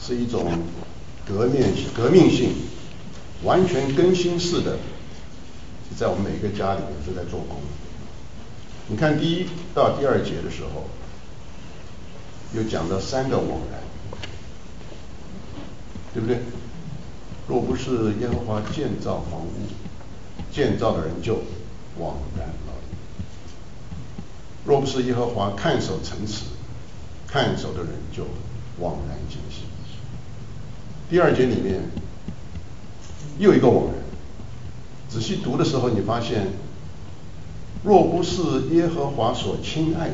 是一种革命性、完全更新式的，在我们每个家里面都在做工。你看第1到第2节的时候，又讲到3个枉然，对不对？若不是耶和华建造房屋，建造的人就枉然劳力；若不是耶和华看守城池，看守的人就枉然警醒。第2节里面又一个枉然，仔细读的时候，你发现，若不是耶和华所亲爱的，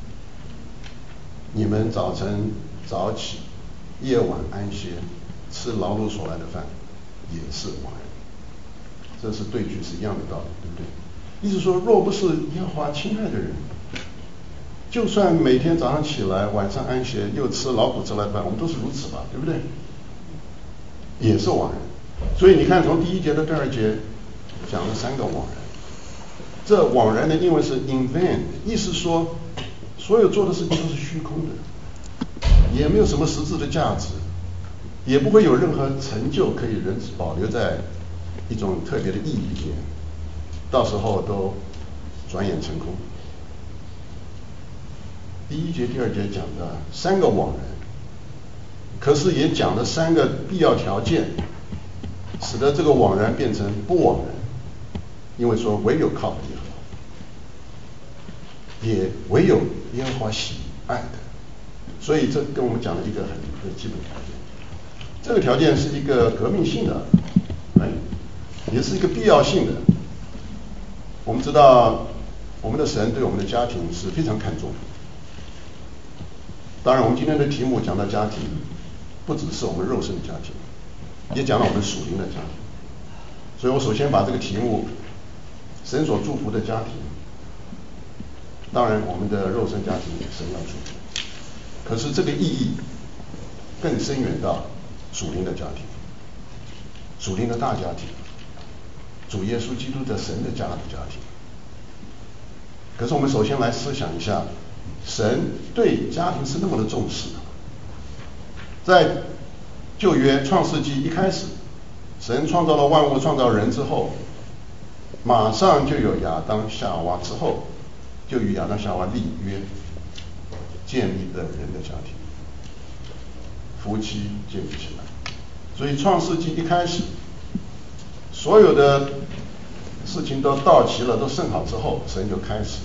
你们早晨早起，夜晚安歇，吃劳碌所来的饭，也是枉然。这是对句是一样的道理，对不对？意思说，若不是耶和华亲爱的人，就算每天早上起来，晚上安歇，又吃劳苦之来的饭，我们都是如此吧，对不对？也是枉然。所以你看，从第1节到第2节讲了3个枉然。这枉然的英文是 in vain， 意思说所有做的事情都是虚空的，也没有什么实质的价值，也不会有任何成就可以人保留在一种特别的意义里面，到时候都转眼成空。第1节、第2节讲的3个枉然，可是也讲了3个必要条件，使得这个枉然变成不枉然。因为说唯有靠耶和华，也唯有耶和华喜爱的，所以这跟我们讲了一个很基本条件。这个条件是一个革命性的，也是一个必要性的。我们知道，我们的神对我们的家庭是非常看重的。当然，我们今天的题目讲到家庭，不只是我们肉身的家庭，也讲到我们属灵的家庭。所以我首先把这个题目，神所祝福的家庭，当然我们的肉身家庭神要祝福，可是这个意义更深远到属灵的家庭，属灵的大家庭，主耶稣基督的神的家庭。可是我们首先来思想一下，神对家庭是那么的重视。在旧约创世纪一开始，神创造了万物，创造人之后，马上就有亚当夏娃，之后就与亚当夏娃立约，建立了人的家庭，夫妻建立起来。所以创世纪一开始，所有的事情都到齐了，都盛好之后，神就开始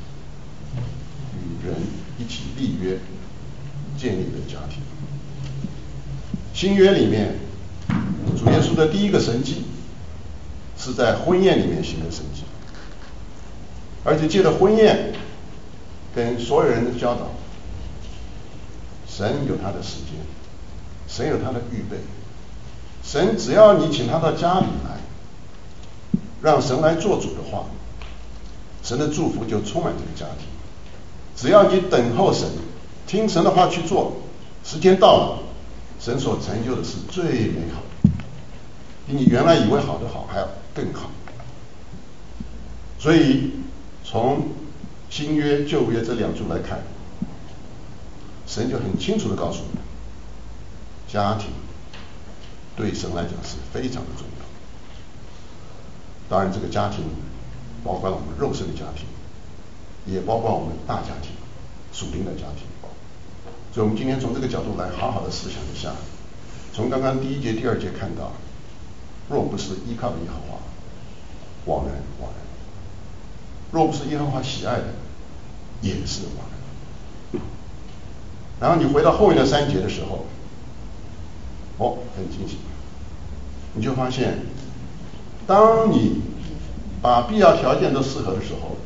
与人一起立约，建立了家庭。新约里面，主耶稣的第一个神迹是在婚宴里面行的神迹，而且借着婚宴跟所有人的教导，神有他的时间，神有他的预备，神只要你请他到家里来，让神来做主的话，神的祝福就充满这个家庭。只要你等候神，听神的话去做，时间到了，神所成就的是最美好，比你原来以为好的好还要更好。所以从新约旧约这2处来看，神就很清楚地告诉我们，家庭对神来讲是非常的重要。当然这个家庭包括了我们肉身的家庭，也包括我们大家庭属灵的家庭。所以我们今天从这个角度来好好的思想一下，从刚刚第1节第2节看到，若不是依靠耶和华，枉然枉然；若不是耶和华喜爱的，也是枉然。然后你回到后面的3节的时候，很惊喜，你就发现，当你把必要条件都适合的时候，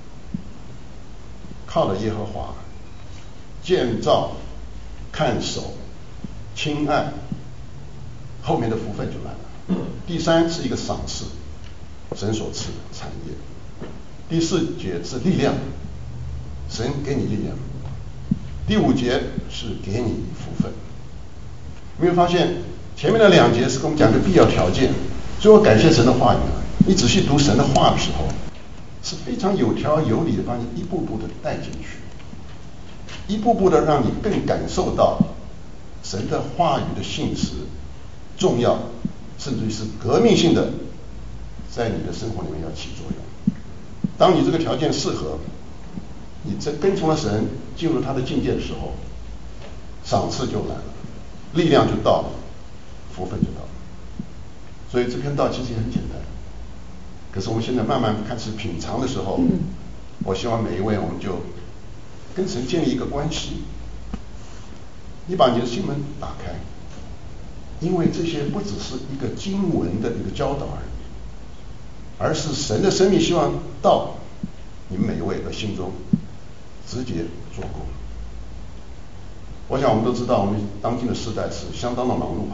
靠着耶和华建造、看守、亲爱，后面的福分就来了。第3是一个赏赐，神所赐的产业。第4节是力量，神给你力量。第5节是给你福分。有没有发现前面的2节是跟我们讲的必要条件？所以我感谢神的话语啊，你仔细读神的话的时候，是非常有条有理的把你一步步的带进去，一步步的让你更感受到神的话语的性质重要，甚至于是革命性的，在你的生活里面要起作用。当你这个条件适合，你这跟从了神，进入他的境界的时候，赏赐就来了，力量就到了，福分就到了。所以这篇道其实也很简单，可是我们现在慢慢开始品尝的时候，我希望每一位我们就跟神建立一个关系。你把你的心门打开，因为这些不只是一个经文的一个教导而已，而是神的生命希望到你们每一位的心中直接做工。我想我们都知道，我们当今的时代是相当的忙碌。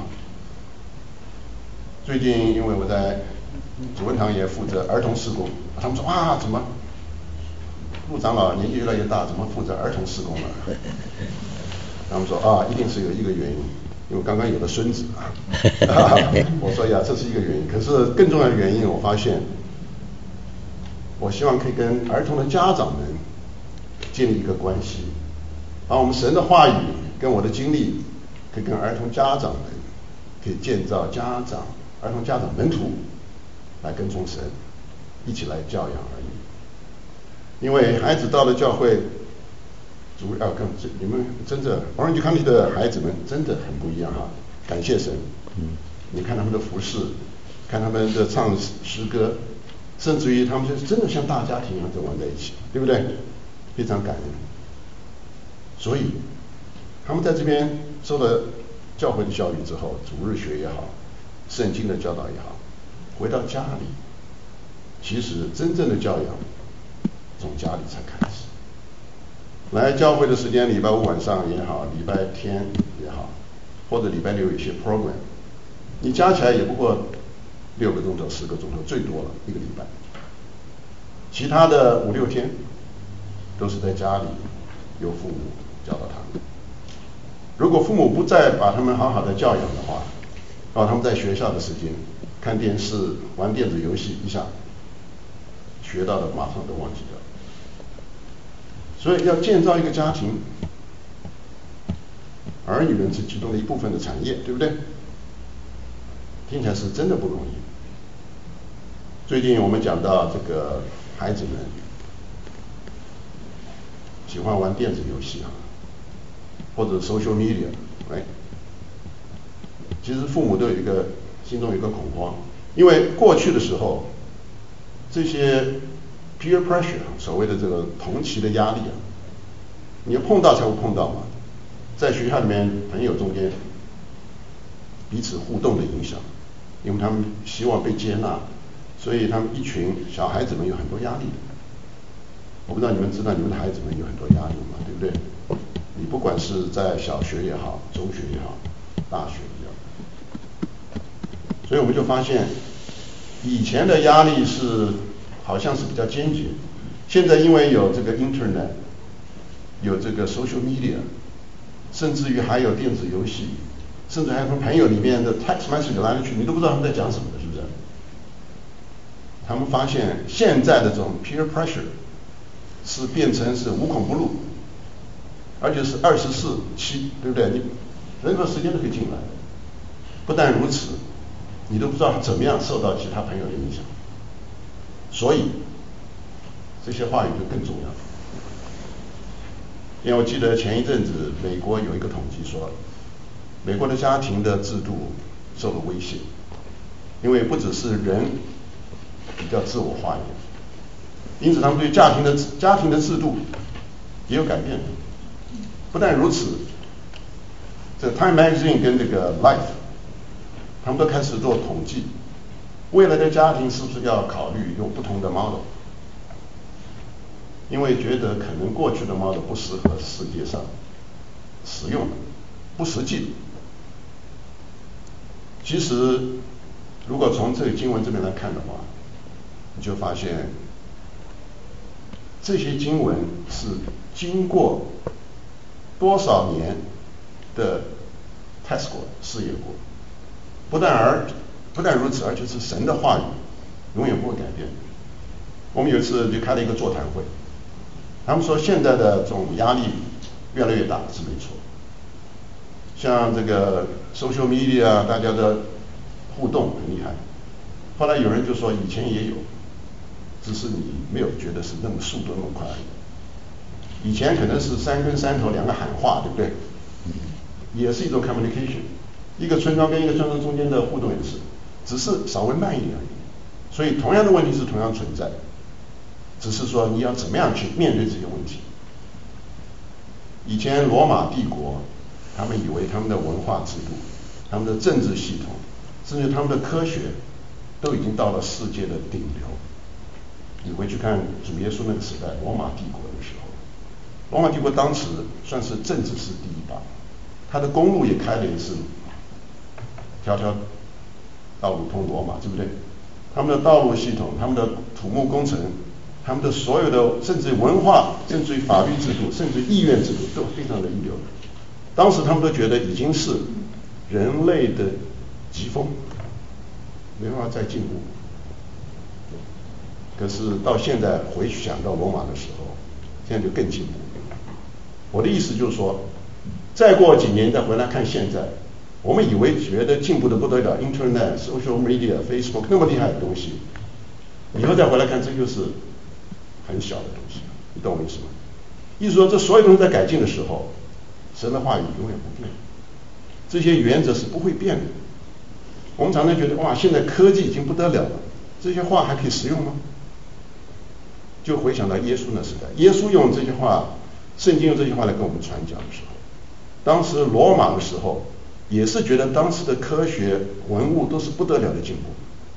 最近因为我在主文堂也负责儿童事工，他们说啊，怎么陆长老年纪越来越大，怎么负责儿童事工了？他们说啊，一定是有一个原因，因为刚刚有了孙子啊。我说呀，这是一个原因，可是更重要的原因，我发现，我希望可以跟儿童的家长们建立一个关系，把我们神的话语跟我的经历，可以跟儿童家长们可以建造儿童家长门徒来跟从神，一起来教养儿女。因为孩子到了教会，你们真的 Orange County 的孩子们真的很不一样哈，感谢神。你看他们的服饰，看他们的唱诗歌，甚至于他们就是真的像大家庭一样在玩在一起，对不对？非常感恩。所以他们在这边受了教会的教育之后，主日学也好，圣经的教导也好，回到家里，其实真正的教养从家里才开始。来教会的时间，礼拜五晚上也好，礼拜天也好，或者礼拜六有一些 program， 你加起来也不过6个钟头、10个钟头，最多了一个礼拜。其他的5、6天都是在家里由父母教导他们。如果父母不再把他们好好的教养的话，他们在学校的时间看电视、玩电子游戏，一下学到的马上都忘记掉。所以要建造一个家庭，儿女们是其中的一部分的产业，对不对？听起来是真的不容易。最近我们讲到这个孩子们喜欢玩电子游戏或者 social media， 其实父母都有心中有一个恐慌，因为过去的时候，这些 peer pressure 所谓的这个同期的压力你要碰到才会碰到嘛，在学校里面朋友中间彼此互动的影响，因为他们希望被接纳，所以他们一群小孩子们有很多压力。我不知道你们知道你们的孩子们有很多压力吗？对不对？你不管是在小学也好，中学也好，大学也好，所以我们就发现以前的压力好像是比较坚决，现在因为有这个 internet， 有这个 social media， 甚至于还有电子游戏，甚至还有朋友里面的 text message 来来去，你都不知道他们在讲什么的，是不是？他们发现现在的这种 peer pressure 是变成是无孔不入，而且是24/7，对不对？你任何时间都可以进来。不但如此，你都不知道怎么样受到其他朋友的影响，所以这些话语就更重要。因为我记得前一阵子美国有一个统计说，美国的家庭的制度受了威胁，因为不只是人比较自我化一点，因此他们对家庭的制度也有改变。不但如此，这 Time Magazine 跟这个 Life， 他们都开始做统计，未来的家庭是不是要考虑用不同的 model， 因为觉得可能过去的 model 不适合世界上使用的，不实际。其实如果从这个经文这边来看的话，你就发现这些经文是经过多少年的 test 过试验过，不但如此，而且是神的话语永远不会改变。我们有一次就开了一个座谈会，他们说现在的这种压力越来越大是没错， 像这个 social media 大家的互动很厉害。后来有人就说以前也有，只是你没有觉得是那么速度那么快而已。以前可能是山跟山头两个喊话，对不对？也是一种 communication。一个村庄跟一个村庄中间的互动也是，只是稍微慢一点而已。所以同样的问题是同样存在，只是说你要怎么样去面对这些问题。以前罗马帝国，他们以为他们的文化制度、他们的政治系统，甚至他们的科学，都已经到了世界的顶流。你回去看主耶稣那个时代，罗马帝国的时候，罗马帝国当时算是政治是第一把，他的公路也开了也是条条道路通罗马，对不对？他们的道路系统、他们的土木工程、他们的所有的甚至文化、甚至于法律制度、甚至议院制度都非常的一流。当时他们都觉得已经是人类的极峰，没办法再进步。可是到现在回去想到罗马的时候，现在就更进步。我的意思就是说，再过几年再回来看现在，我们以为觉得进步的不得了 ，Internet、Social Media、Facebook 那么厉害的东西，以后再回来看，这就是很小的东西，你懂我意思吗？意思说，这所有东西在改进的时候，神的话语永远不变，这些原则是不会变的。我们常常觉得哇，现在科技已经不得了了，这些话还可以实用吗？就回想到耶稣那时代，耶稣用这些话，圣经用这些话来跟我们传讲的时候，当时罗马的时候也是觉得当时的科学文物都是不得了的进步，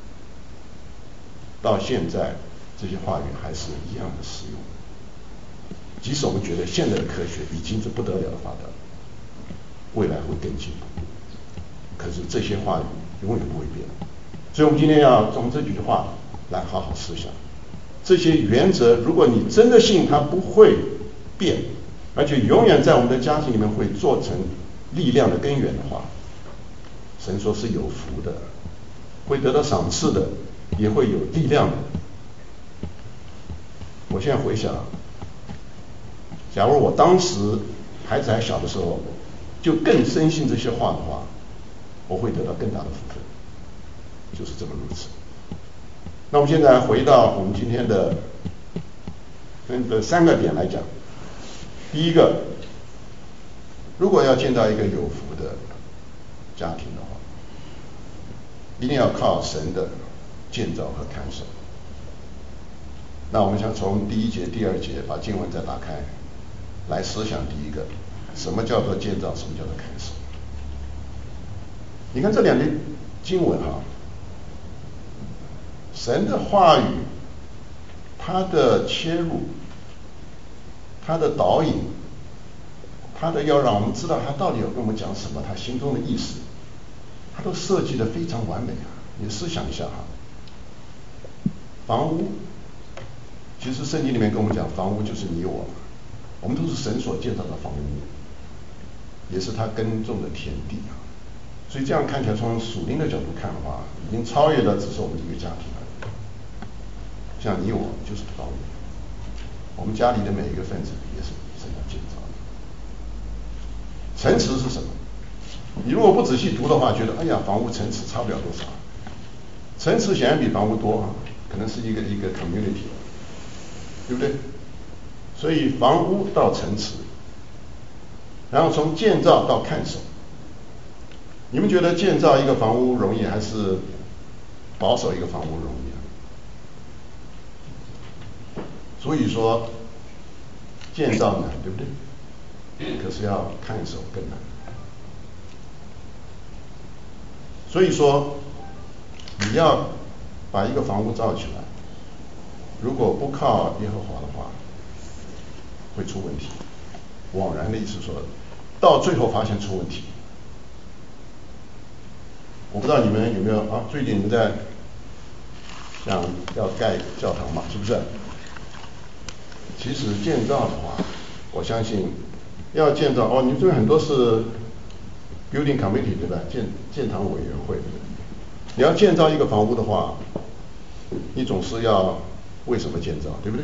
到现在这些话语还是一样的实用。即使我们觉得现在的科学已经是不得了的发达，未来会更进步，可是这些话语永远不会变。所以我们今天要从这几句话来好好思想。这些原则，如果你真的信它不会变，而且永远在我们的家庭里面会做成力量的根源的话，神说是有福的，会得到赏赐的，也会有力量的。我现在回想，假如我当时孩子还小的时候，就更深信这些话的话，我会得到更大的福分，就是这么如此。那我们现在回到我们今天的三个点来讲。第一个，如果要建造一个有福的家庭的话，一定要靠神的建造和看守。那我们想从第一节、第二节把经文再打开，来思想第一个，什么叫做建造，什么叫做看守？你看这两节经文哈，神的话语，它的切入，它的导引，它的要让我们知道它到底要跟我们讲什么，它心中的意思，它都设计得非常完美啊！你思想一下哈，房屋，其实圣经里面跟我们讲，房屋就是你我，我们都是神所建造的房屋，也是他耕种的田地啊。所以这样看起来，从属灵的角度看的话，已经超越了只是我们一个家庭而已。像你我就是房屋，我们家里的每一个分子也是神要建造的。城池是什么？你如果不仔细读的话，觉得哎呀，房屋城池差不了多少。城池显然比房屋多啊，可能是一个 community， 对不对？所以房屋到城池，然后从建造到看守。你们觉得建造一个房屋容易，还是保守一个房屋容易啊？所以说建造难，对不对？可是要看守更难。所以说你要把一个房屋造起来，如果不靠耶和华的话，会出问题。枉然的意思说，到最后发现出问题。我不知道你们有没有啊？最近你们在想要盖教堂嘛，是不是？其实建造的话，我相信要建造哦，你们这边很多是 building committee 对吧？建堂委员会。你要建造一个房屋的话，你总是要为什么建造，对不对？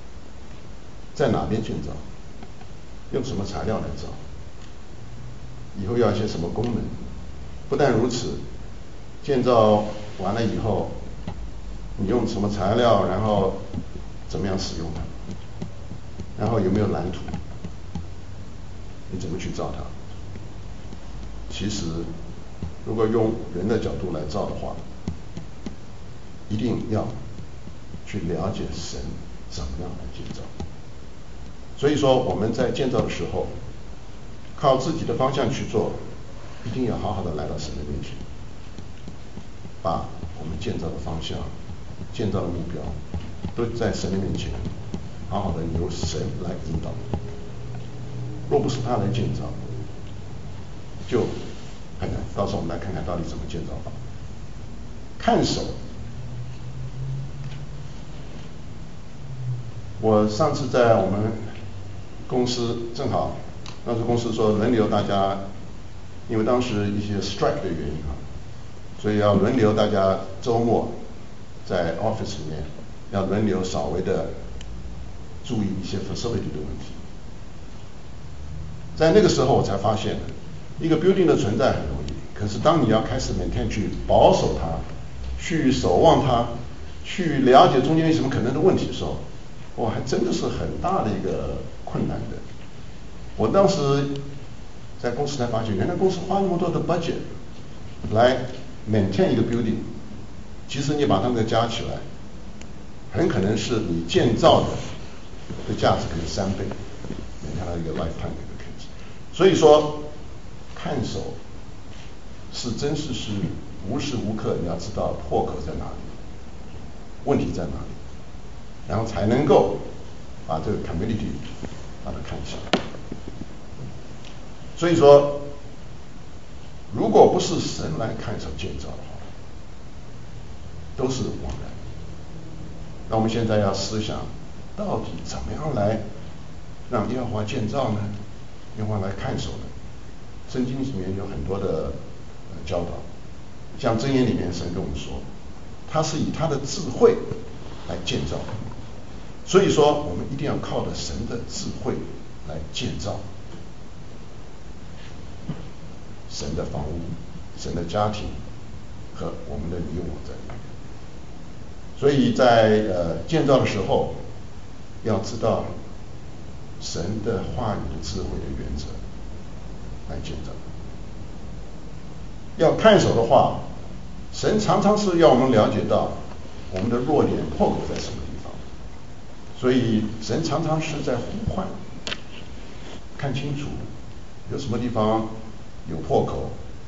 在哪边建造？用什么材料来造？ 以后要一些什么功能。不但如此，建造完了以后，你用什么材料，然后怎么样使用它，然后有没有蓝图，你怎么去造它？其实，如果用人的角度来造的话，一定要去了解神怎么样来建造。所以说我们在建造的时候，靠自己的方向去做，一定要好好的来到神的面前，把我们建造的方向、建造的目标，都在神的面前，好好的由神来引导。若不是他来建造，就很难。到时候我们来看看到底怎么建造法。看守，我上次在我们公司正好，当时公司说轮流大家，因为当时一些 strike 的原因所以要轮流大家周末在 office 里面要轮流稍微的注意一些 facility 的问题。在那个时候我才发现，一个 building 的存在很容易，可是当你要开始每天去保守它，去守望它，去了解中间有什么可能的问题的时候，哇，还真的是很大的一个困难的。我当时在公司才发现，原来公司花那么多的 budget 来 maintain 一个 building， 其实你把它们加起来，很可能是你建造的价值可能3倍，maintain它一个 lifetime 的一个 case。所以说，看守是真是无时无刻你要知道破口在哪里，问题在哪里，然后才能够把这个 community 把它看起来。所以说，如果不是神来看守建造的话，都是枉然。那我们现在要思想，到底怎么样来让耶和华建造呢？耶和华来看守呢？圣经里面有很多的教导，像箴言里面神跟我们说，他是以他的智慧来建造的。所以说，我们一定要靠着神的智慧来建造神的房屋、神的家庭和我们的你我在里面。所以在建造的时候，要知道神的话语的智慧的原则来建造。要看守的话，神常常是要我们了解到我们的弱点破口在什么地方，所以神常常是在呼唤，看清楚有什么地方有破口。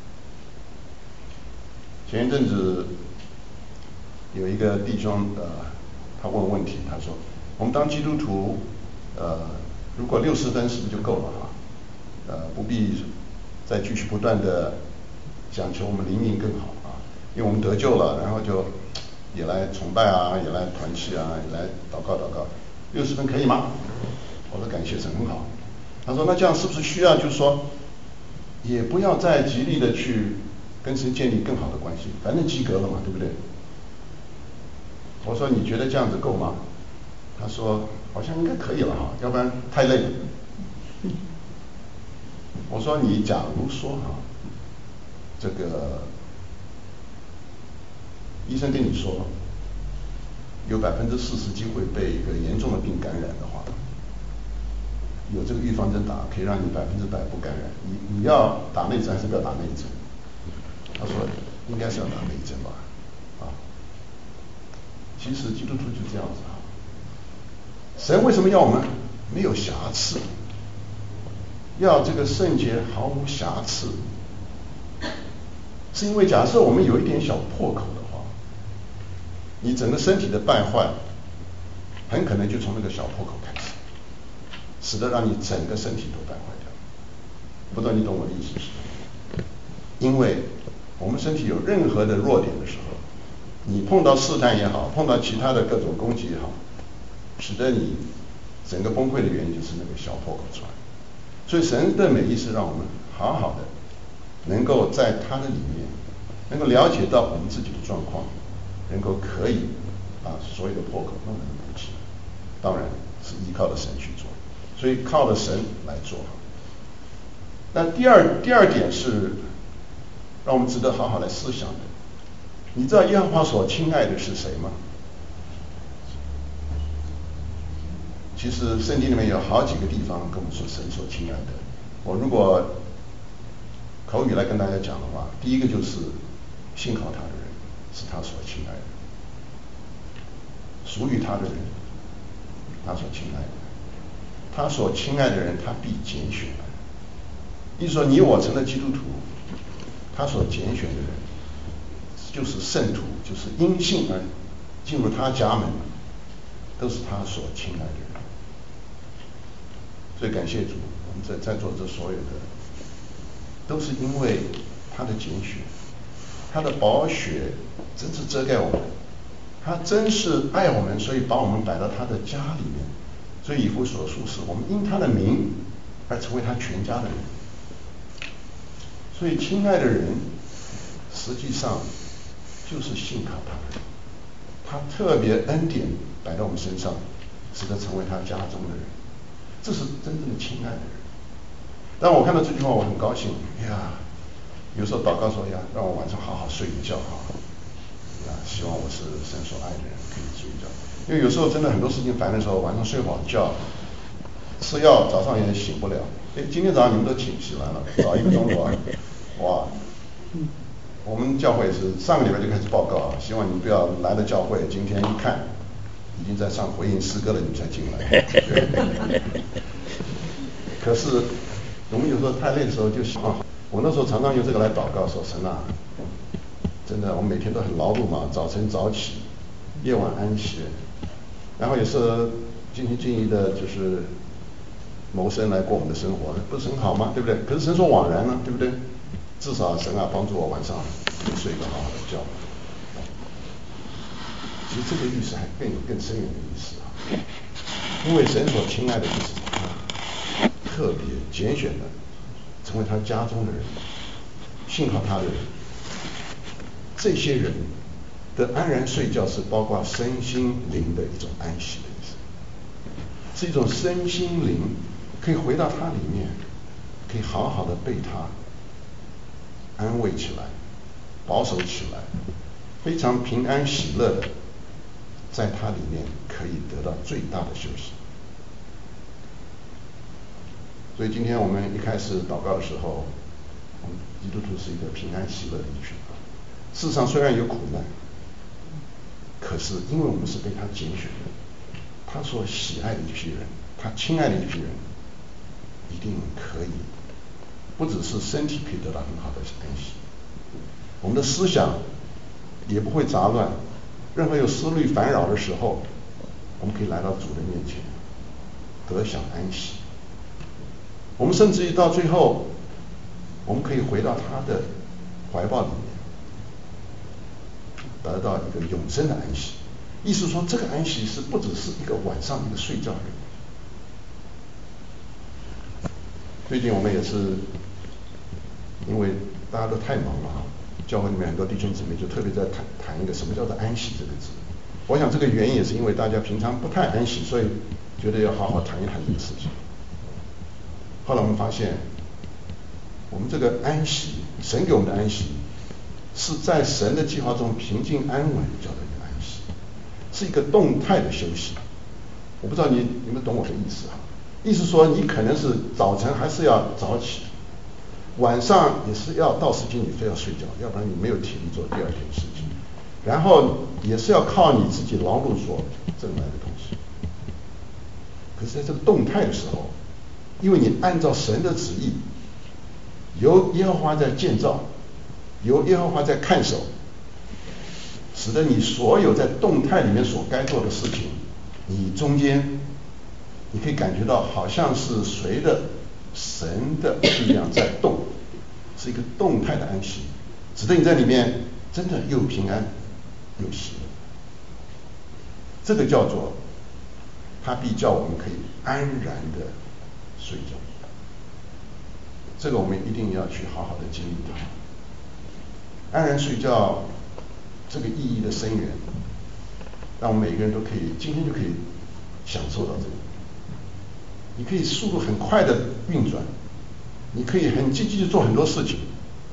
前一阵子有一个弟兄他问题，他说我们当基督徒如果60分是不是就够了不必再继续不断的想求我们灵命更好因为我们得救了，然后就也来崇拜也来团契也来祷告，60分可以吗？我说感谢神，很好。他说那这样是不是需要就是说也不要再极力的去跟神建立更好的关系，反正及格了嘛，对不对？我说你觉得这样子够吗？他说好像应该可以了要不然太累了。我说你假如说这个医生跟你说有40%机会被一个严重的病感染的话，有这个预防针打，可以让你100%不感染。你要打那针还是不要打那针？他说应该是要打那针吧。其实基督徒就这样子神为什么要我们没有瑕疵？要这个圣洁毫无瑕疵，是因为假设我们有一点小破口的话，你整个身体的败坏很可能就从那个小破口开始，使得让你整个身体都败坏掉。不知道你懂我的意思是什么？因为我们身体有任何的弱点的时候，你碰到试探也好，碰到其他的各种攻击也好，使得你整个崩溃的原因就是那个小破口出来。所以神的美意是让我们好好的能够在他的里面能够了解到我们自己的状况，能够可以把所有的破口慢慢的补起来，当然是依靠着神去做，所以靠着神来做。 那第二点是让我们值得好好来思想的。你知道耶和华所亲爱的是谁吗？其实圣经里面有好几个地方跟我们说神所亲爱的。我如果口语来跟大家讲的话，第一个就是信靠他的人是他所亲爱的，属于他的人他所亲爱的，他所亲爱的人他必拣选来。意思说你我成了基督徒，他所拣选的人就是圣徒，就是因信而进入他家门，都是他所亲爱的人。所以感谢主，我们在座这所有的都是因为他的拣选，他的宝血真是遮盖我们，他真是爱我们，所以把我们摆到他的家里面。所以以弗所书是我们因他的名而成为他全家的人。所以亲爱的人实际上就是信靠他的人，他特别恩典摆到我们身上，使得成为他家中的人，这是真正的亲爱的人。当我看到这句话我很高兴呀，有时候祷告说呀，让我晚上好好睡一觉啊，希望我是神所爱的人可以睡一觉。因为有时候真的很多事情烦的时候，晚上睡不好觉，吃药早上也醒不了。今天早上你们都起来了，早1个钟头啊，哇！我们教会是上个礼拜就开始报告啊，希望你们不要来了教会，今天一看已经在上回应诗歌了，你们才进来。可是我们有时候太累的时候就想，我那时候常常用这个来祷告，说神啊，真的我们每天都很劳碌嘛，早晨早起，夜晚安息，然后也是尽心尽力的，就是谋生来过我们的生活，不是很好吗？对不对？可是神说枉然呢，对不对？至少神啊帮助我晚上睡一个好好的觉。其实这个意思还更深远的意思啊，因为神所亲爱的就是他特别拣选的，成为他家中的人，信靠他的人，这些人的安然睡觉是包括身心灵的一种安息的意思，是一种身心灵可以回到他里面，可以好好的被他安慰起来，保守起来，非常平安喜乐的在他里面可以得到最大的休息。所以今天我们一开始祷告的时候，我们基督徒是一个平安喜乐的一群。世上虽然有苦难，可是因为我们是被他拣选的，他所喜爱的一批人，他亲爱的一批人，一定可以不只是身体可以得到很好的安息，我们的思想也不会杂乱，任何有思虑烦扰的时候，我们可以来到主的面前，得享安息。我们甚至于到最后，我们可以回到他的怀抱里面，得到一个永生的安息。意思说，这个安息是不只是一个晚上一个睡觉而已。最近我们也是因为大家都太忙了哈，教会里面很多弟兄姊妹就特别在谈一个什么叫做安息这个字。我想这个原因也是因为大家平常不太安息，所以觉得要好好谈一谈这个事情。后来我们发现，我们这个安息，神给我们的安息，是在神的计划中平静安稳叫做一个安息，是一个动态的休息。我不知道你们懂我的意思啊？意思说你可能是早晨还是要早起，晚上也是要到时间你非要睡觉，要不然你没有体力做第二天的事情。然后也是要靠你自己劳碌所挣来的东西。可是在这个动态的时候，因为你按照神的旨意，由耶和华在建造，由耶和华在看守，使得你所有在动态里面所该做的事情，你中间你可以感觉到好像是随着神的力量在动，是一个动态的安息，使得你在里面真的又平安又喜乐。这个叫做他必叫我们可以安然的睡觉。这个我们一定要去好好的经历它。安然睡觉这个意义的深远，让我们每个人都可以今天就可以享受到这个。你可以速度很快的运转， 你可以很积极地做很多事情，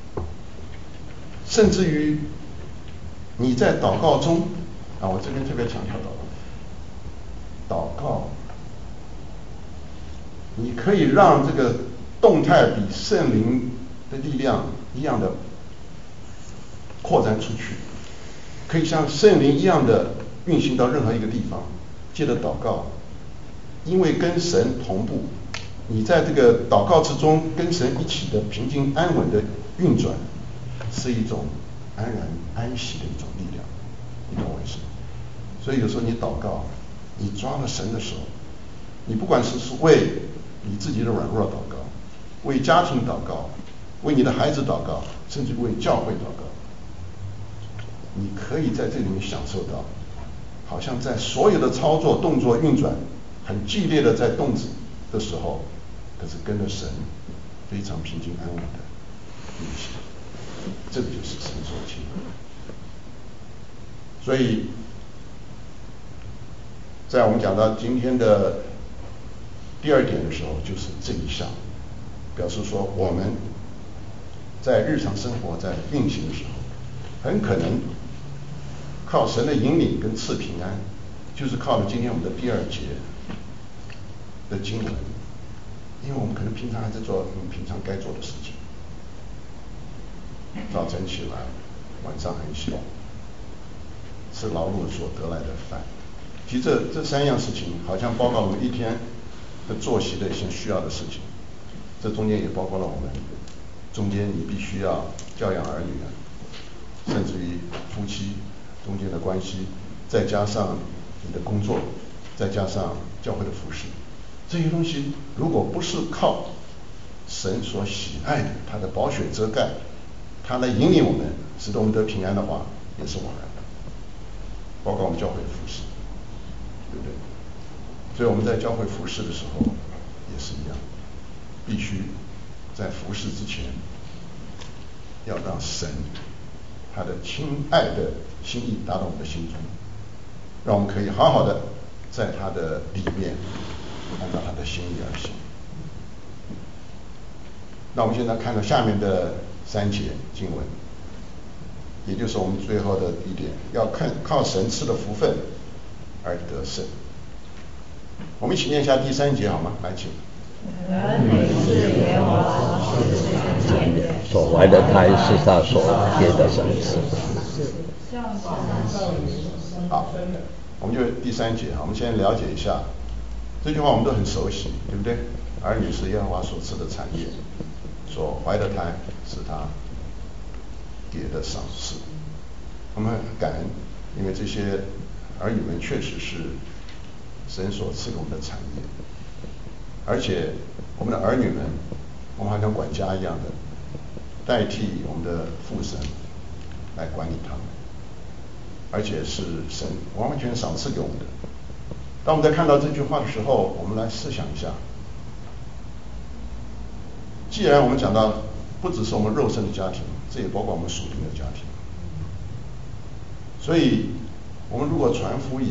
甚至于你在祷告中我这边特别强调祷告，你可以让这个动态比圣灵的力量一样的扩展出去，可以像圣灵一样的运行到任何一个地方。借着祷告，因为跟神同步，你在这个祷告之中跟神一起的平静安稳的运转，是一种安然安息的一种力量，你懂我意思吗？所以有时候你祷告，你抓了神的手，你不管是为你自己的软弱祷告，为家庭祷告，为你的孩子祷告，甚至为教会祷告，你可以在这里面享受到好像在所有的操作动作运转很剧烈的在动的时候，可是跟着神非常平静安稳的运行，这个就是神所亲。所以在我们讲到今天的第二点的时候，就是这一项，表示说我们在日常生活在运行的时候，很可能靠神的引领跟赐平安，就是靠了今天我们的第二节的经文。因为我们可能平常还在做我们平常该做的事情，早晨起来，晚上很休，吃劳碌所得来的饭。其实这三样事情好像包括我们一天的作息的一些需要的事情，这中间也包括了我们中间你必须要教养儿女甚至于夫妻中间的关系，再加上你的工作，再加上教会的服事，这些东西如果不是靠神所喜爱的他的宝血遮盖，他来引领我们使得我们得平安的话，也是枉然的。包括我们教会的服事，对不对？所以我们在教会服事的时候也是一样，必须在服事之前要让神他的亲爱的心意达到我们的心中，让我们可以好好的在他的里面按照他的心意而行。那我们现在看到下面的3节经文，也就是我们最后的一点，要靠神赐的福分而得胜。我们一起念一下第3节好吗？来，请。 儿女是耶和华所怀的胎是他所结的赏赐。 好，我们就第3节，我们先了解一下这句话，我们都很熟悉，对不对？儿女是耶和华所赐的产业，所怀的胎是他给的赏赐。我们很感恩，因为这些儿女们确实是神所赐给我们的产业，而且我们的儿女们，我们好像管家一样的代替我们的父神来管理他们，而且是神完全赏赐给我们的。当我们在看到这句话的时候，我们来思想一下，既然我们讲到不只是我们肉身的家庭，这也包括我们属灵的家庭，所以我们如果传福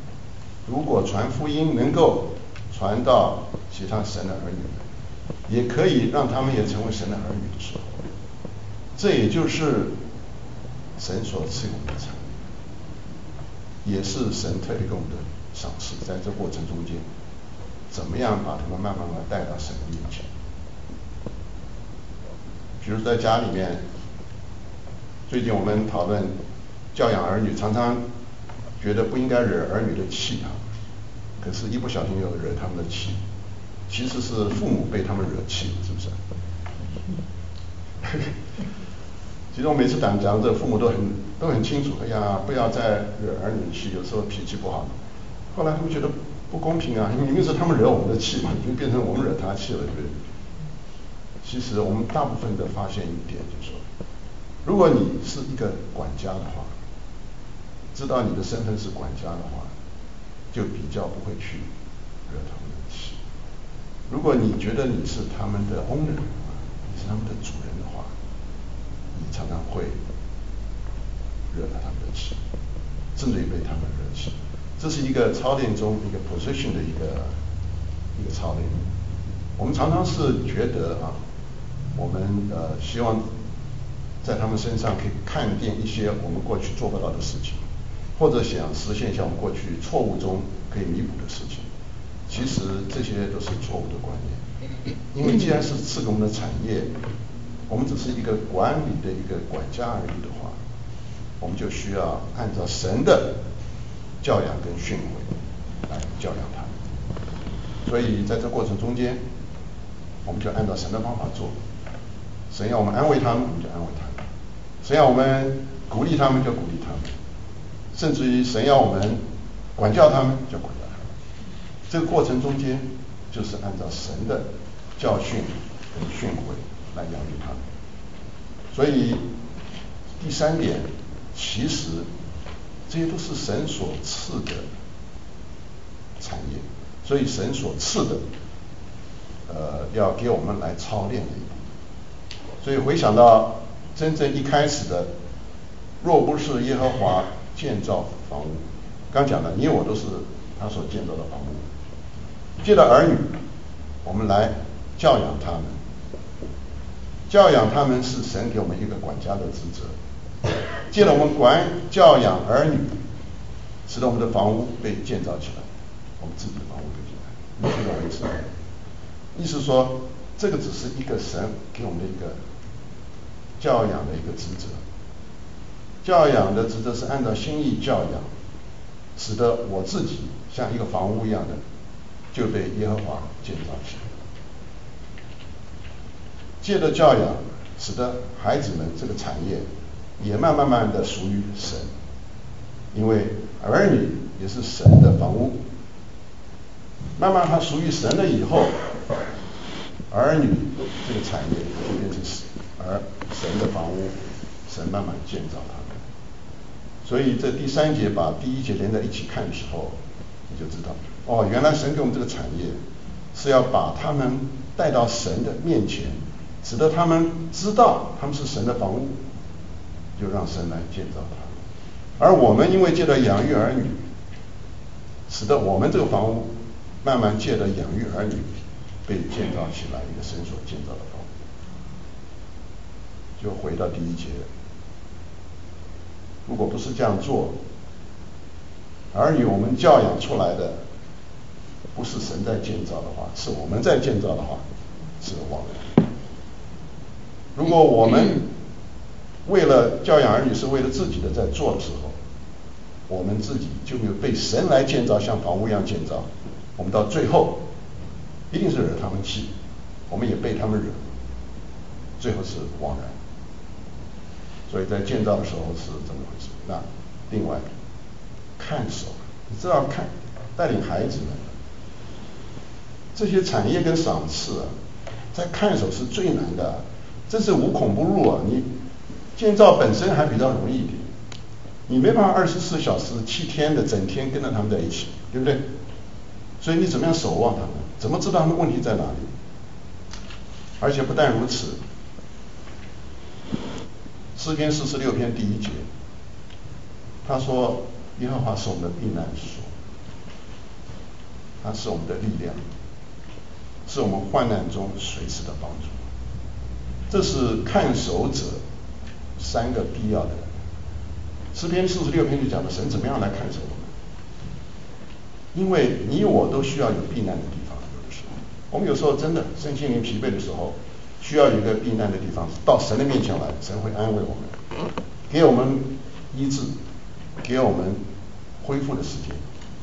音能够传到其他神的儿女们，也可以让他们也成为神的儿女的时候，这也就是神所赐给我们的产业，也是神特别给我们的赏赐。在这过程中间，怎么样把他们慢慢的带到神的面前。比如在家里面，最近我们讨论教养儿女，常常觉得不应该惹儿女的气可是一不小心又惹他们的气，其实是父母被他们惹气，是不是？其实我每次讲这，父母都很清楚，哎呀，不要再惹儿女气，有时候脾气不好。后来他们觉得不公平啊，因为明明是他们惹我们的气嘛，就变成我们惹他气了，对不对？其实我们大部分的发现一点就是说，如果你是一个管家的话，知道你的身份是管家的话，就比较不会去惹他们的气。如果你觉得你是他们的 owner， 你是他们的主人的话，你常常会惹了他们的气，甚至于被他们惹气。这是一个操练中一个 position 的一个操练。我们常常是觉得我们希望在他们身上可以看见一些我们过去做不到的事情，或者想实现一下我们过去错误中可以弥补的事情。其实这些都是错误的观念，因为既然是赐给我们的产业，我们只是一个管理的一个管家而已的话，我们就需要按照神的教养跟训诲来教养他们。所以在这过程中间，我们就按照神的方法做。神要我们安慰他们，我们就安慰他们；神要我们鼓励他们，就鼓励他们；甚至于神要我们管教他们，就管教他们。这个过程中间，就是按照神的教训跟训诲来养育他们。所以第三点，其实这些都是神所赐的产业，所以神所赐的要给我们来操练的一步。所以回想到真正一开始的，若不是耶和华建造房屋，刚讲的你我都是他所建造的房屋。借着儿女，我们来教养他们，教养他们是神给我们一个管家的职责。借着我们教养儿女，使得我们的房屋被建造起来，我们自己的房屋被建造。你听懂我意思吗？意思说，这个只是一个神给我们的一个教养的一个职责。教养的职责是按照心意教养，使得我自己像一个房屋一样的就被耶和华建造起来。借着教养，使得孩子们这个产业也慢慢的属于神，因为儿女也是神的房屋。慢慢它属于神了以后，儿女这个产业就变成神的房屋，神慢慢建造他们。所以这第三节把第一节连在一起看的时候，你就知道，哦，原来神给我们这个产业是要把他们带到神的面前，使得他们知道他们是神的房屋，就让神来建造他们。而我们因为借着养育儿女，使得我们这个房屋慢慢借着养育儿女被建造起来，一个神所建造的房屋。就回到第一节，如果不是这样做，儿女我们教养出来的不是神在建造的话，是我们在建造的话，是枉然。如果我们为了教养儿女是为了自己的在做的时候，我们自己就没有被神来建造，像房屋一样建造，我们到最后一定是惹他们气，我们也被他们惹，最后是枉然。所以在建造的时候是这么回事。那另外看守，你知道带领孩子们这些产业跟赏赐啊，在看守是最难的，这是无孔不入啊。你建造本身还比较容易一点，你没办法24小时7天的整天跟着他们在一起，对不对？所以你怎么样守望他们？怎么知道他们问题在哪里？而且不但如此，诗篇46篇第1节，他说耶和华是我们的避难所，他是我们的力量，是我们患难中随时的帮助。这是看守者3个必要的。诗篇46篇就讲了神怎么样来看守我们，因为你我都需要有避难的地方。有的时候我们有时候真的身心灵疲惫的时候，需要有一个避难的地方，到神的面前来，神会安慰我们，给我们医治，给我们恢复的时间。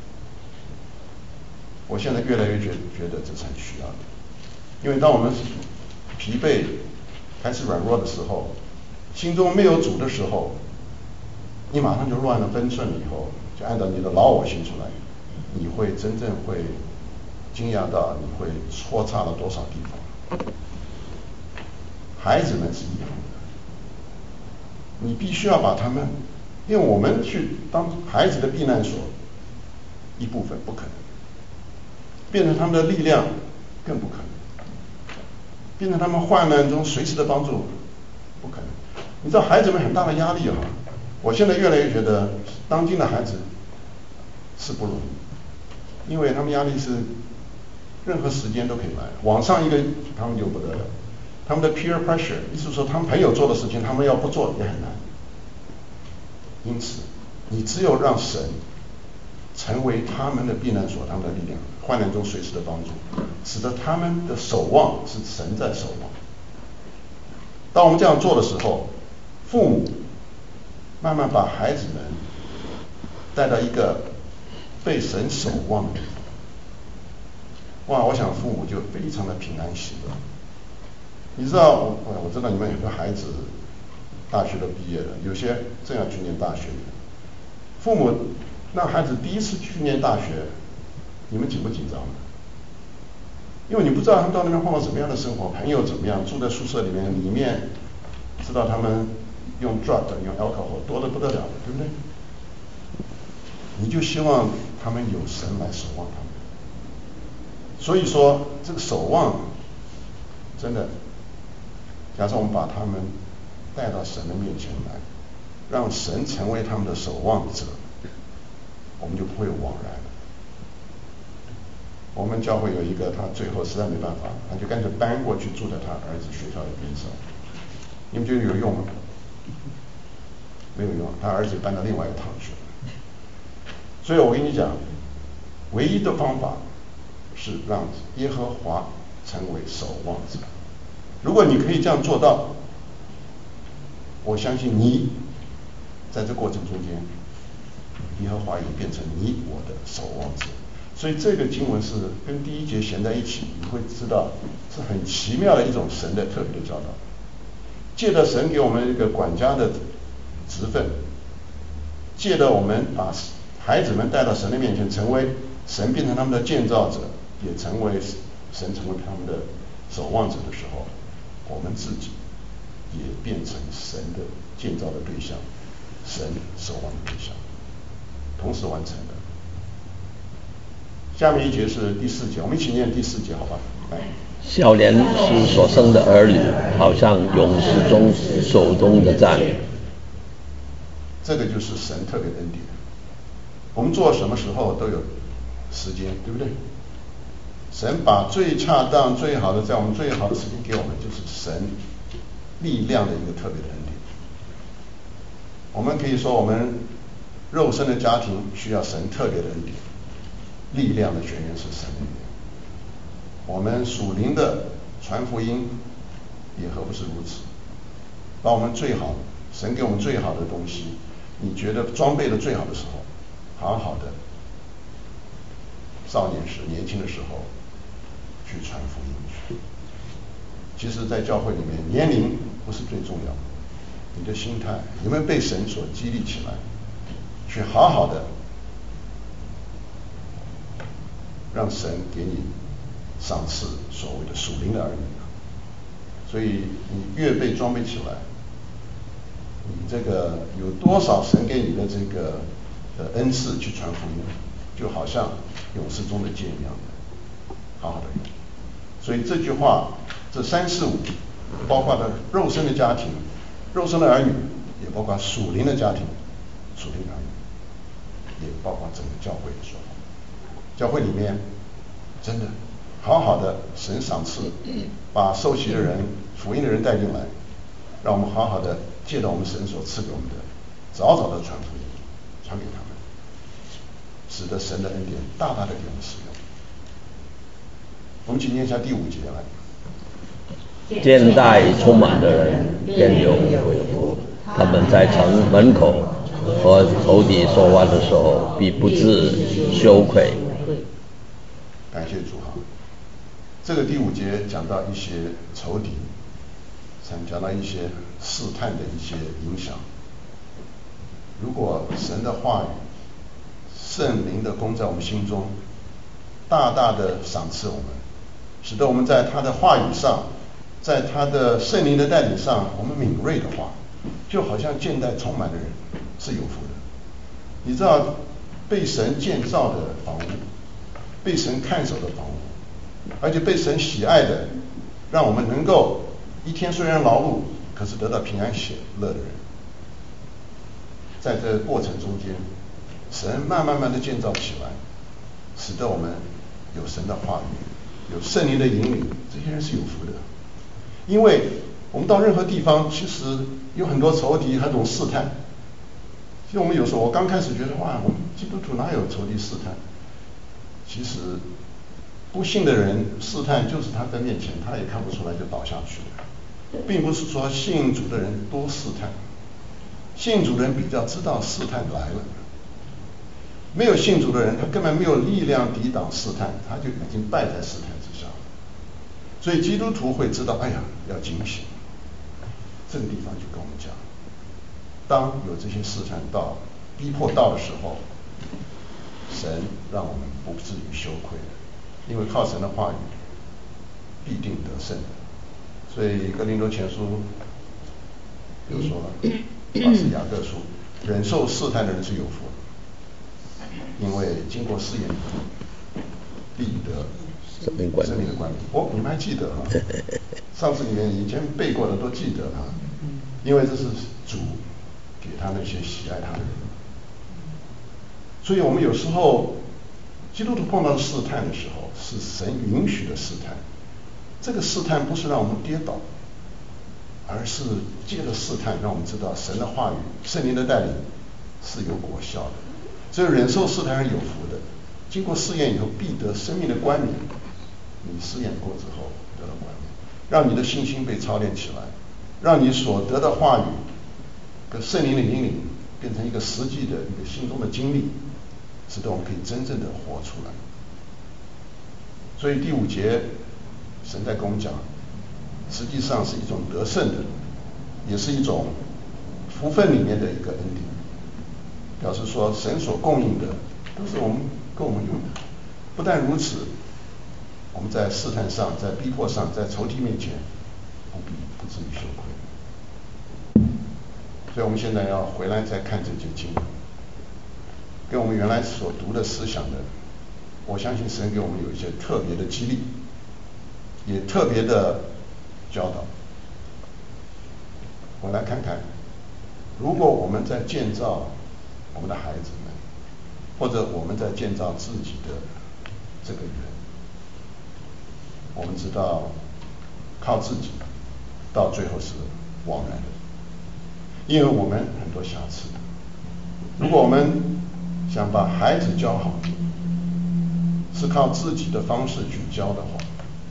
我现在越来越觉得这是很需要的，因为当我们疲惫开始软弱的时候，心中没有主的时候，你马上就乱了分寸了，以后就按照你的老我行出来，你会真正会惊讶到你会错差了多少地方。孩子们是一样的，你必须要把他们，因为我们去当孩子的避难所一部分不可能，变成他们的力量更不可能，变成他们患难中随时的帮助不可能。你知道孩子们很大的压力啊，我现在越来越觉得当今的孩子是不容易，因为他们压力是任何时间都可以来，网上一个他们就不得了， 他们的 peer pressure， 意思是说他们朋友做的事情，他们要不做也很难。因此，你只有让神成为他们的避难所，他们的力量，患难中随时的帮助，使得他们的守望是神在守望。当我们这样做的时候，父母慢慢把孩子们带到一个被神守望的地方。哇，我想父母就非常的平安喜乐。你知道，我知道你们有个孩子大学都毕业了，有些正要去念大学的，父母让孩子第一次去念大学，你们紧不紧张呢？因为你不知道他们到那边碰到什么样的生活，朋友怎么样，住在宿舍里面知道他们用 drug 用 alcohol 多得不得了的，对不对？你就希望他们有神来守望他们。所以说这个守望真的，假设我们把他们带到神的面前来，让神成为他们的守望者，我们就不会枉然了。我们教会有一个，他最后实在没办法，他就干脆搬过去住在他儿子学校的边上。你们觉得有用吗？没有用，他儿子搬到另外一趟去了。所以我跟你讲，唯一的方法是让耶和华成为守望者。如果你可以这样做到，我相信你在这过程中间，耶和华也变成你我的守望者。所以这个经文是跟第一节衔在一起，你会知道是很奇妙的一种神的特别的教导。借着神给我们一个管家的职分，借着我们把孩子们带到神的面前，成为神变成他们的建造者，也成为神成为他们的守望者的时候，我们自己也变成神的建造的对象，神守望的对象，同时完成的。下面一节是第4节，我们一起念第4节，好吧？来， 少年时所生的儿女，好像勇士中手中的杖。 这个就是神特别的恩典。我们做什么时候都有时间，对不对？神把最恰当、最好的，在我们最好的时间给我们，就是神力量的一个特别的恩典。我们可以说，我们肉身的家庭需要神特别的恩典，力量的泉源是神的力量。我们属灵的传福音也何不是如此？把我们最好，神给我们最好的东西，你觉得装备的最好的时候，好好的少年时、年轻的时候去传福音去。其实，在教会里面，年龄不是最重要的，你的心态有没有被神所激励起来，去好好的让神给你赏赐所谓的属灵的儿女。所以你越被装备起来，你这个有多少神给你的这个恩赐去传福音，就好像勇士中的剑一样的，好好的用。所以这句话，这3、4、5，包括了肉身的家庭、肉身的儿女，也包括属灵的家庭、属灵的儿女，也包括整个教会的说法。教会里面真的好好的神赏赐，把受洗的人、福音的人带进来，让我们好好的借着我们神所赐给我们的，早早的传福音，传给他们，使得神的恩典大大的给我们使用。我们请念一下第5节来。 见待充满的人便有悔福，他们在城门口和仇敌说话的时候，必不致羞愧。 感谢主哈。这个第5节讲到一些仇敌，讲到一些试探的一些影响。如果神的话语、圣灵的工在我们心中，大大的赏赐我们，使得我们在他的话语上，在他的圣灵的带领上，我们敏锐的话，就好像见待充满的人是有福的。你知道，被神建造的房屋，被神看守的房屋，而且被神喜爱的，让我们能够一天虽然劳碌，可是得到平安喜乐的人，在这个过程中间，神慢慢的建造起来，使得我们有神的话语，有圣灵的引领，这些人是有福的。 因为我们到任何地方，其实有很多仇敌，很多试探。其实我们有时候，我刚开始觉得哇，我们基督徒哪有仇敌试探？其实不信的人试探就是他在面前，他也看不出来就倒下去了，并不是说信主的人多试探，信主的人比较知道试探来了。没有信主的人，他根本没有力量抵挡试探，他就已经败在试探之下了。所以基督徒会知道，哎呀，要警醒。这个地方就跟我们讲，当有这些试探到、逼迫到的时候，神让我们不至于羞愧，因为靠神的话语必定得胜。所以哥林多前书又说了，阿斯雅各书，忍受试探的人是有福的，因为经过试验，必得生命的冠冕。哦，你们还记得啊？上次你们以前背过的都记得啊，因为这是主给他那些喜爱他的人。所以我们有时候基督徒碰到试探的时候，是神允许的试探。这个试探不是让我们跌倒，而是借着试探让我们知道神的话语、圣灵的带领是有果效的。所以忍受试探是有福的，经过试验以后必得生命的冠冕。你试验过之后得了冠冕，让你的信心被操练起来，让你所得的话语跟圣灵的引领变成一个实际的一个心中的经历，使得我们可以真正的活出来。所以第5节神在跟我们讲，实际上是一种得胜的，也是一种福分里面的一个恩典，表示说神所供应的都是我们够我们用的。不但如此，我们在试探上、在逼迫上、在仇敌面前不至于羞愧。所以我们现在要回来再看这节经文，跟我们原来所读的思想的，我相信神给我们有一些特别的激励，也特别的教导。我来看看，如果我们在建造我们的孩子们，或者我们在建造自己的这个人，我们知道靠自己到最后是枉然的，因为我们很多瑕疵。如果我们想把孩子教好，是靠自己的方式去教的话，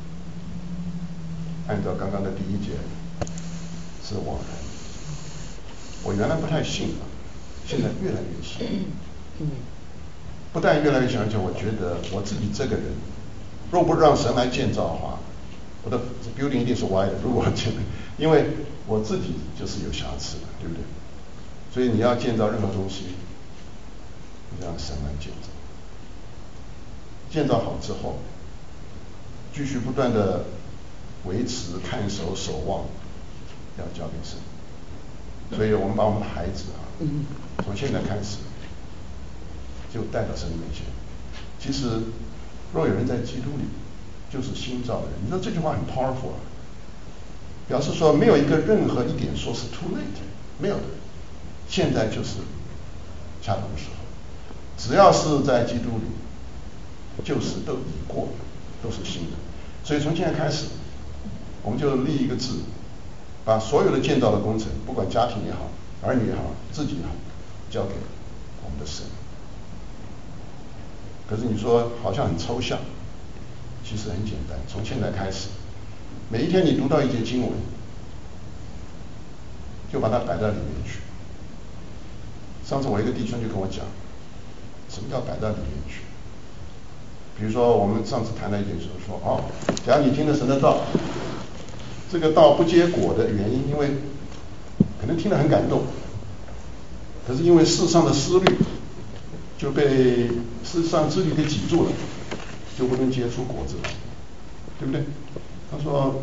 按照刚刚的第1节是枉然。我原来不太信啊，现在越来越信。不但越来越信，而且我觉得我自己这个人，若不让神来建造的话，我的 building 一定是歪的。如果因为我自己就是有瑕疵的，对不对？所以你要建造任何东西，你让神来建造。建造好之后，继续不断的维持、看守、守望，要交给神。所以我们把我们的孩子从现在开始就带到神面前。其实，若有人在基督里，就是新造的人。你知道这句话很 powerful 啊，表示说没有一个任何一点说是 too late， 没有的，现在就是恰当的时候。只要是在基督里，就是都已过，都是新的。所以从现在开始，我们就立一个志，把所有的建造的工程，不管家庭也好，儿女也好，自己也好，交给我们的神。可是你说好像很抽象，其实很简单。从现在开始，每一天你读到一节经文，就把它摆到里面去。上次我一个弟兄就跟我讲，什么叫摆到里面去？比如说我们上次谈了一点说，假如你听了神的道，这个道不结果的原因，因为可能听得很感动，可是因为世上的思虑就被世上之律给挤住了，就不能结出果子来，对不对？他说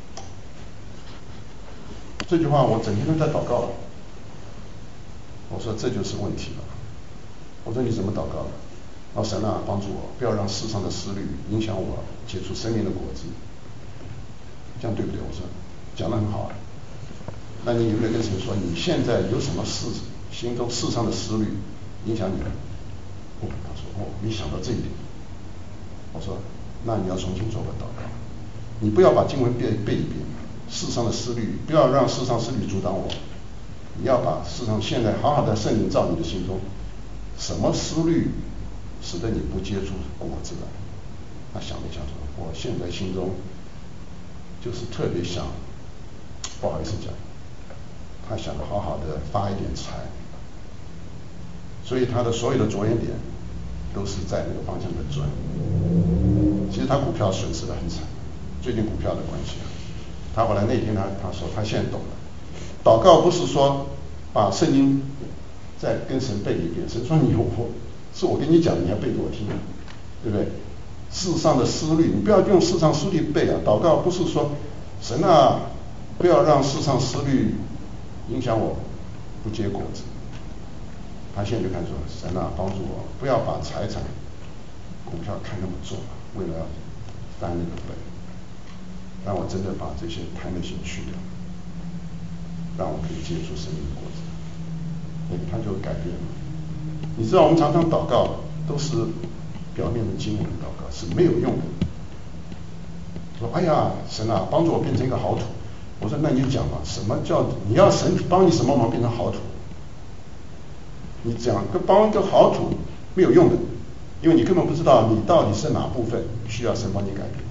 这句话我整天都在祷告了。我说这就是问题了。我说你怎么祷告的？神啊，帮助我，不要让世上的思虑影响我结出生命的果子。这样对不对？我说讲得很好啊。那你有没有跟神说，你现在有什么事心中世上的思虑影响你了？他说没想到这一点。我说那你要重新做个祷告，你不要把经文背一遍， 世上的思虑，不要让世上思虑阻挡我。你要把世上现在好好的圣灵造你的心中，什么思虑使得你不结出果子来？他想了想说，我现在心中就是特别想，不好意思讲，他想好好的发一点财，所以他的所有的着眼点都是在那个方向的转。其实他股票损失得很惨，最近股票的关系啊。他后来那天他说他现在懂了，祷告不是说把圣经再跟神背一遍，神说我跟你讲，你要背给我听，对不对？世上的思虑，你不要用世上思虑背啊。祷告不是说神啊，不要让世上思虑影响我不结果子。他现在就看说，神啊，帮助我不要把财产股票看那么重，为了翻那个本，让我真的把这些贪的心去掉，让我可以结出生命的果子。他就改变了。你知道我们常常祷告都是表面的经文祷告，是没有用的。说哎呀，神啊，帮助我变成一个好土。我说那你就讲吧，什么叫你要神帮你什么忙变成好土？你讲帮一个好土没有用的，因为你根本不知道你到底是哪部分需要神帮你改变。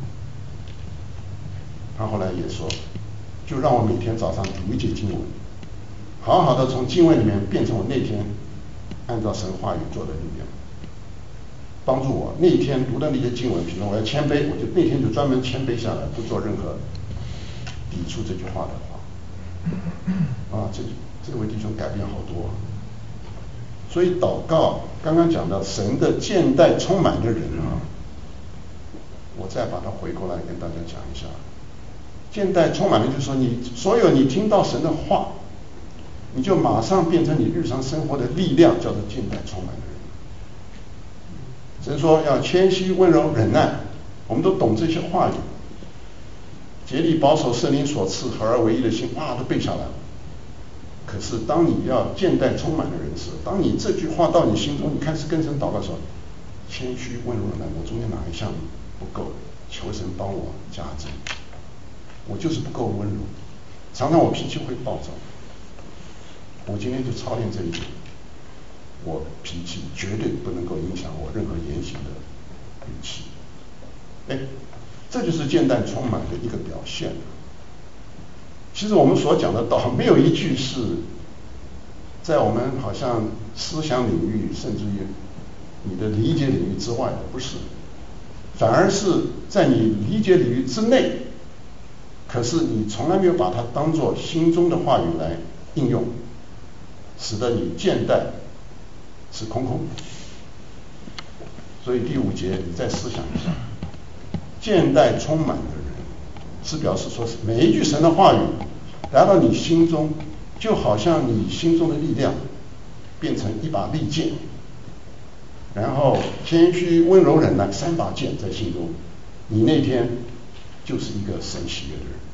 他后来也说，就让我每天早上读一节经文，好好的从经文里面变成我那天按照神话语做的力量，帮助我那天读的那些经文，比如我要谦卑，我就那天就专门谦卑下来，不做任何抵触这句话的话。这位弟兄改变好多。所以祷告刚刚讲到神的见待充满的人啊，我再把它回过来跟大家讲一下。见待充满了就是说，你所有你听到神的话，你就马上变成你日常生活的力量，叫做见待充满的人。神说要谦虚、温柔、忍耐，我们都懂这些话语。竭力保守圣灵所赐合而为一的心，都背下来了。可是当你要见待充满的人时，当你这句话到你心中，你开始跟神祷告的时候，谦虚、温柔、忍耐，我中间哪一项不够，求神帮我加增。我就是不够温柔，常常我脾气会暴躁。我今天就操练这一点，我脾气绝对不能够影响我任何言行的语气。这就是见待充满的一个表现。其实我们所讲的道，没有一句是在我们好像思想领域，甚至于你的理解领域之外的，不是，反而是在你理解领域之内，可是你从来没有把它当作心中的话语来应用，使得你见待是空空。所以第5节你再思想一下，见待充满的人，是表示说是每一句神的话语来到你心中，就好像你心中的力量变成一把利剑，然后谦虚、温柔、忍耐3把剑在心中，你那天就是一个神喜悦的人。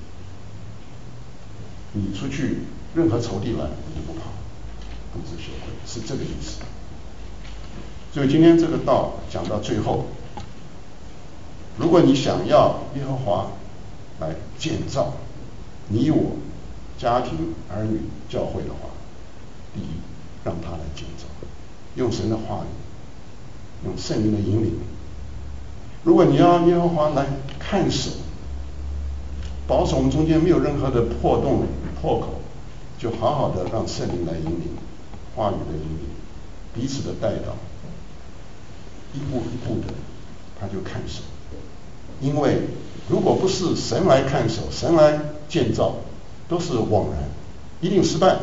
你出去任何仇敌来你就不怕，不知羞愧，是这个意思。所以今天这个道讲到最后，如果你想要耶和华来建造你我家庭、儿女、教会的话，第一，让他来建造，用神的话语，用圣灵的引领。如果你要耶和华来看守，保守我们中间没有任何的破洞破口，就好好的让圣灵来引领，话语的引领，彼此的带导，一步一步的他就看守。因为如果不是神来看守，神来建造，都是枉然，一定失败。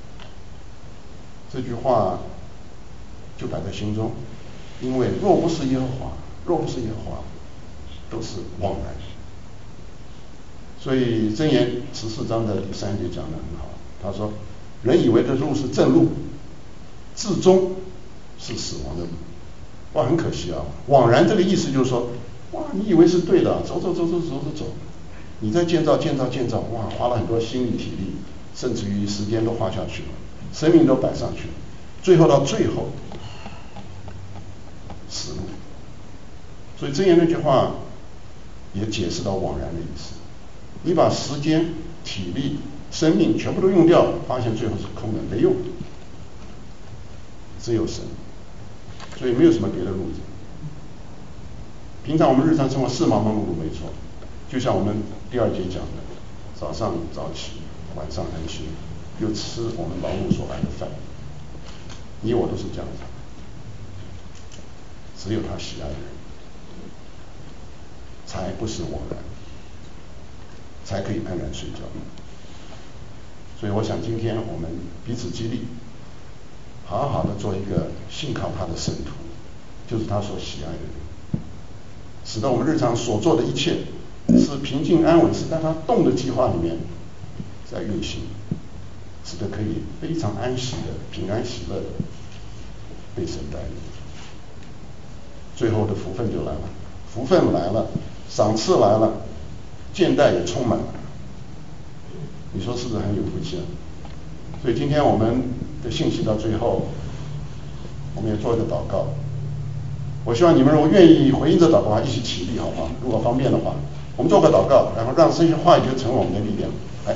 这句话就摆在心中，因为若不是耶和华，都是枉然。所以箴言14章的第3节讲得很好，他说人以为的路是正路，至终是死亡的路。很可惜啊，枉然这个意思就是说，你以为是对的，走，你在建造，花了很多心力体力，甚至于时间都花下去了，生命都摆上去了，最后到最后死路。所以箴言那句话也解释到枉然的意思。 你把时间、体力、生命全部都用掉，发现最后是空的，没用，只有神，所以没有什么别的路子。平常我们日常生活是忙忙碌碌没错，就像我们第2节讲的，早上早起，晚上安息，又吃我们劳碌所来的饭，你我都是这样子。只有他喜爱的人，才不是我然，才可以安然睡觉。所以我想今天我们彼此激励，好好的做一个信靠他的圣徒，就是他所喜爱的人，使得我们日常所做的一切是平静安稳，是在他动的计划里面在运行，使得可以非常安息的、平安喜乐的被神带领。最后的福分就来了，福分来了，赏赐来了，见待也充满了，你说是不是很有福气啊？所以今天我们的信息到最后，我们也做一个祷告。我希望你们如果愿意回应这祷告，一起起立好吗？如果方便的话，我们做个祷告，然后让这些话语就成为我们的力量。来，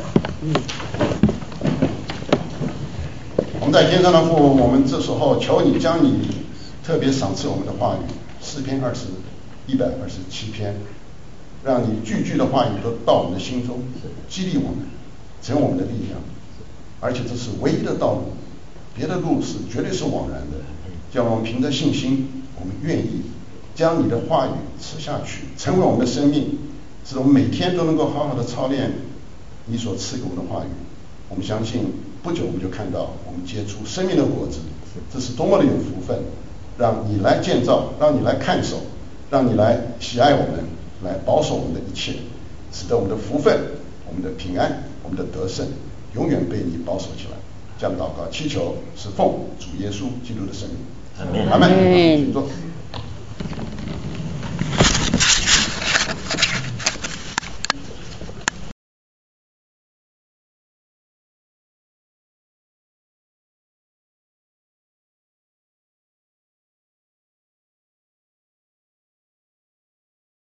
我们在天上的父，我们这时候求你将你特别赏赐我们的话语，诗篇127篇，让你句句的话语都到我们的心中，激励我们，成为我们的力量。而且这是唯一的道路，别的路是绝对是枉然的。叫我们凭着信心，我们愿意将你的话语吃下去，成为我们的生命，使我们每天都能够好好的操练你所赐给我们的话语。我们相信不久我们就看到我们结出生命的果子，这是多么的有福分，让你来建造，让你来看守，让你来喜爱我们，来保守我们的一切，使得我们的福分、我们的平安、我们的得胜永远被你保守起来。这样祷告祈求是奉主耶稣基督的圣名，阿们。请坐。